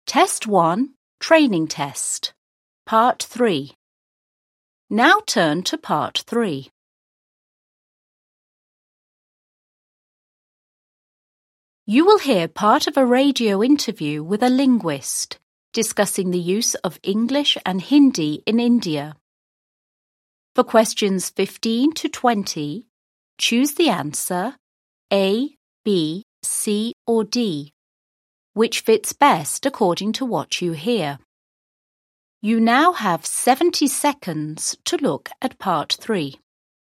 Test 1, Training Test, Part 3. Now turn to Part 3. You will hear part of a radio interview with a linguist discussing the use of English and Hindi in India. For questions 15 to 20, choose the answer A, B, C or D, which fits best according to what you hear. You now have 70 seconds to look at Part 3.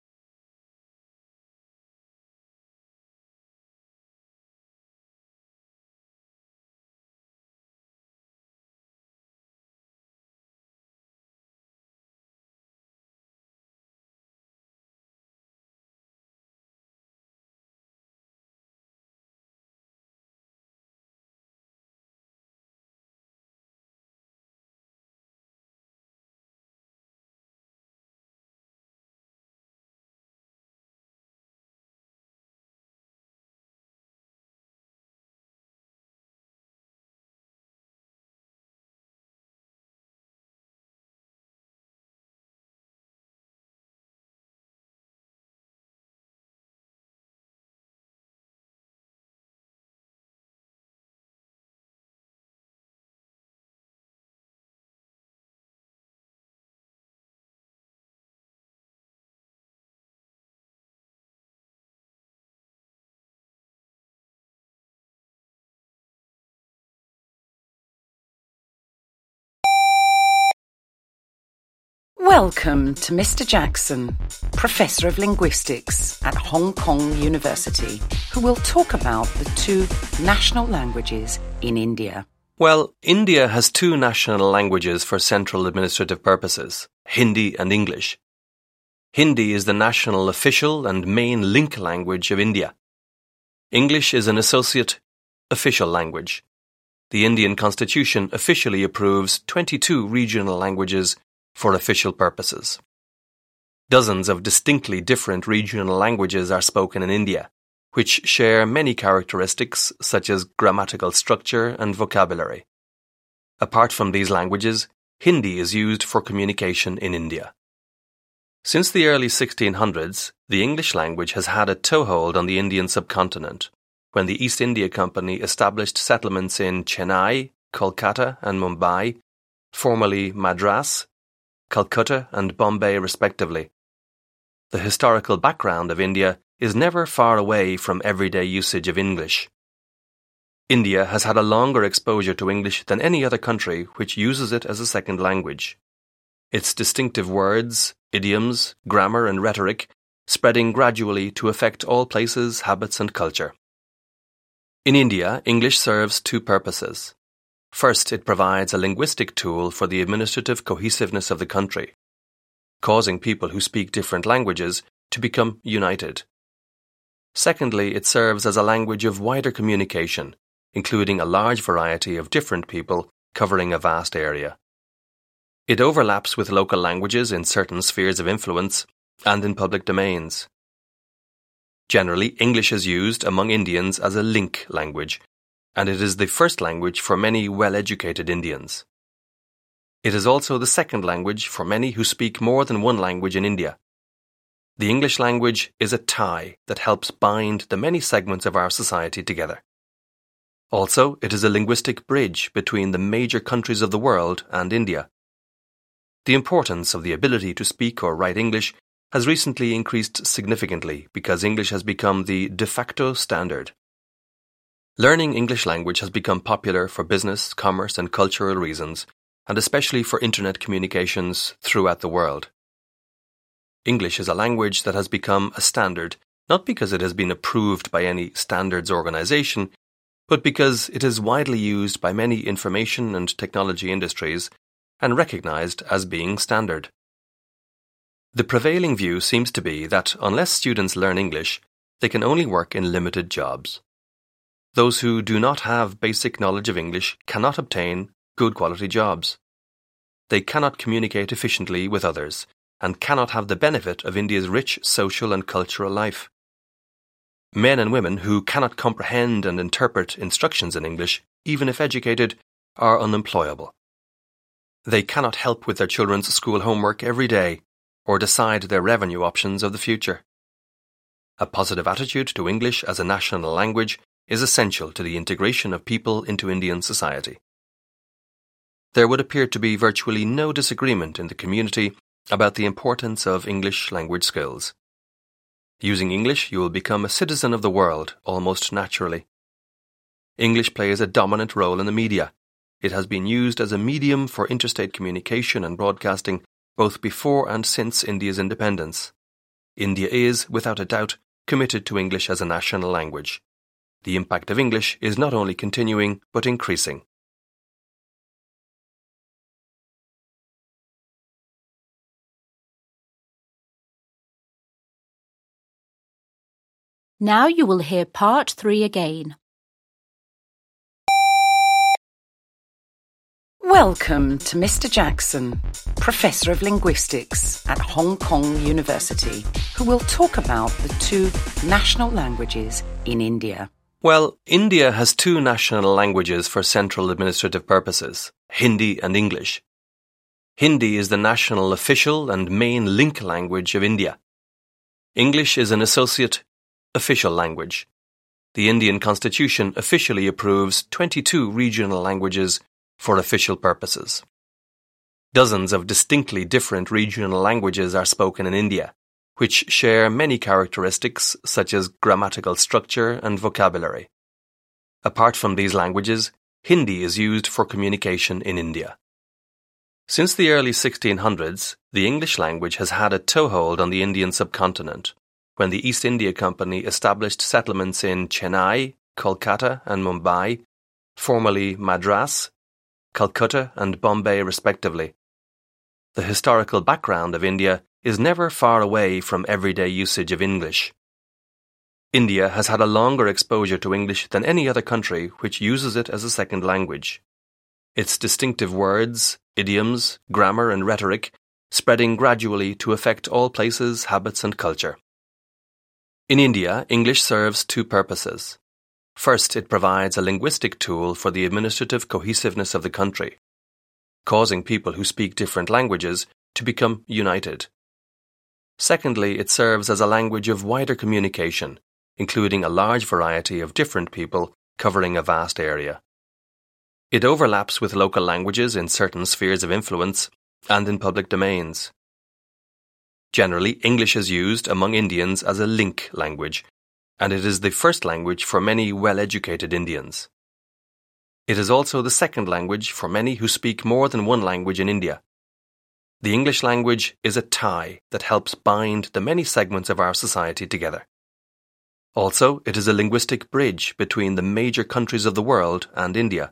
Welcome to Mr. Jackson, Professor of Linguistics at Hong Kong University, who will talk about the two national languages in India. Well, India has two national languages for central administrative purposes, Hindi and English. Hindi is the national official and main link language of India. English is an associate official language. The Indian Constitution officially approves 22 regional languages for official purposes. Dozens of distinctly different regional languages are spoken in India, which share many characteristics such as grammatical structure and vocabulary. Apart from these languages, Hindi is used for communication in India. Since the early 1600s, the English language has had a toehold on the Indian subcontinent, when the East India Company established settlements in Chennai, Kolkata and Mumbai, formerly Madras, Calcutta and Bombay respectively. The historical background of India is never far away from everyday usage of English. India has had a longer exposure to English than any other country which uses it as a second language. Its distinctive words, idioms, grammar and rhetoric spreading gradually to affect all places, habits and culture. In India, English serves two purposes. First, it provides a linguistic tool for the administrative cohesiveness of the country, causing people who speak different languages to become united. Secondly, it serves as a language of wider communication, including a large variety of different people covering a vast area. It overlaps with local languages in certain spheres of influence and in public domains. Generally, English is used among Indians as a link language, and it is the first language for many well-educated Indians. It is also the second language for many who speak more than one language in India. The English language is a tie that helps bind the many segments of our society together. Also, it is a linguistic bridge between the major countries of the world and India. The importance of the ability to speak or write English has recently increased significantly because English has become the de facto standard. Learning English language has become popular for business, commerce and cultural reasons, and especially for internet communications throughout the world. English is a language that has become a standard, not because it has been approved by any standards organization, but because it is widely used by many information and technology industries and recognized as being standard. The prevailing view seems to be that unless students learn English, they can only work in limited jobs. Those who do not have basic knowledge of English cannot obtain good quality jobs. They cannot communicate efficiently with others and cannot have the benefit of India's rich social and cultural life. Men and women who cannot comprehend and interpret instructions in English, even if educated, are unemployable. They cannot help with their children's school homework every day or decide their revenue options of the future. A positive attitude to English as a national language is essential to the integration of people into Indian society. There would appear to be virtually no disagreement in the community about the importance of English language skills. Using English, you will become a citizen of the world almost naturally. English plays a dominant role in the media. It has been used as a medium for interstate communication and broadcasting both before and since India's independence. India is, without a doubt, committed to English as a national language. The impact of English is not only continuing but increasing. Now you will hear part 3 again. Welcome to Mr. Jackson, Professor of Linguistics at Hong Kong University, who will talk about the 2 national languages in India. Well, India has 2 national languages for central administrative purposes, Hindi and English. Hindi is the national official and main link language of India. English is an associate official language. The Indian Constitution officially approves 22 regional languages for official purposes. Dozens of distinctly different regional languages are spoken in India, which share many characteristics such as grammatical structure and vocabulary. Apart from these languages, Hindi is used for communication in India. Since the early 1600s, the English language has had a toehold on the Indian subcontinent, when the East India Company established settlements in Chennai, Kolkata and Mumbai, formerly Madras, Calcutta and Bombay respectively. The historical background of India is never far away from everyday usage of English. India has had a longer exposure to English than any other country which uses it as a second language. Its distinctive words, idioms, grammar and rhetoric spreading gradually to affect all places, habits and culture. In India, English serves 2 purposes. First, it provides a linguistic tool for the administrative cohesiveness of the country, causing people who speak different languages to become united. Secondly, it serves as a language of wider communication, including a large variety of different people covering a vast area. It overlaps with local languages in certain spheres of influence and in public domains. Generally, English is used among Indians as a link language, and it is the first language for many well-educated Indians. It is also the second language for many who speak more than one language in India. The English language is a tie that helps bind the many segments of our society together. Also, it is a linguistic bridge between the major countries of the world and India.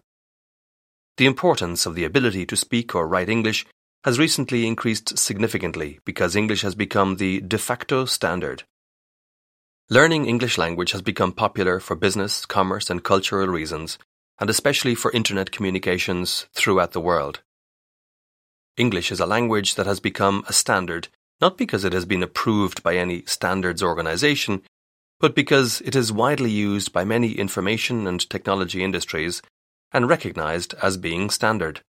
The importance of the ability to speak or write English has recently increased significantly because English has become the de facto standard. Learning English language has become popular for business, commerce and cultural reasons, and especially for internet communications throughout the world. English is a language that has become a standard, not because it has been approved by any standards organization, but because it is widely used by many information and technology industries and recognized as being standard.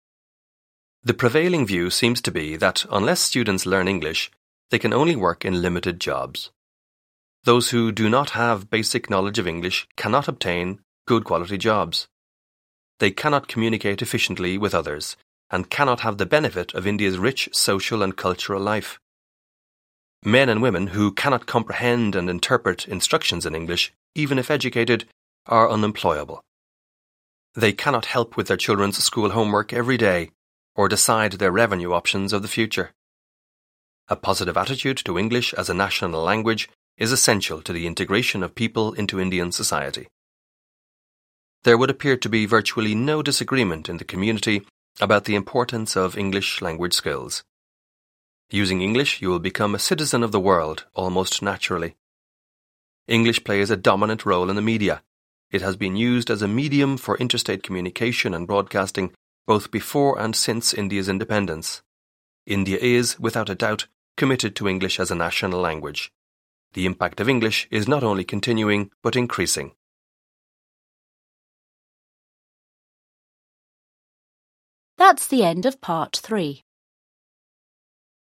The prevailing view seems to be that unless students learn English, they can only work in limited jobs. Those who do not have basic knowledge of English cannot obtain good quality jobs. They cannot communicate efficiently with others and cannot have the benefit of India's rich social and cultural life. Men and women who cannot comprehend and interpret instructions in English, even if educated, are unemployable. They cannot help with their children's school homework every day or decide their revenue options of the future. A positive attitude to English as a national language is essential to the integration of people into Indian society. There would appear to be virtually no disagreement in the community about the importance of English language skills. Using English, you will become a citizen of the world almost naturally. English plays a dominant role in the media. It has been used as a medium for interstate communication and broadcasting both before and since India's independence. India is, without a doubt, committed to English as a national language. The impact of English is not only continuing but increasing. That's the end of part 3.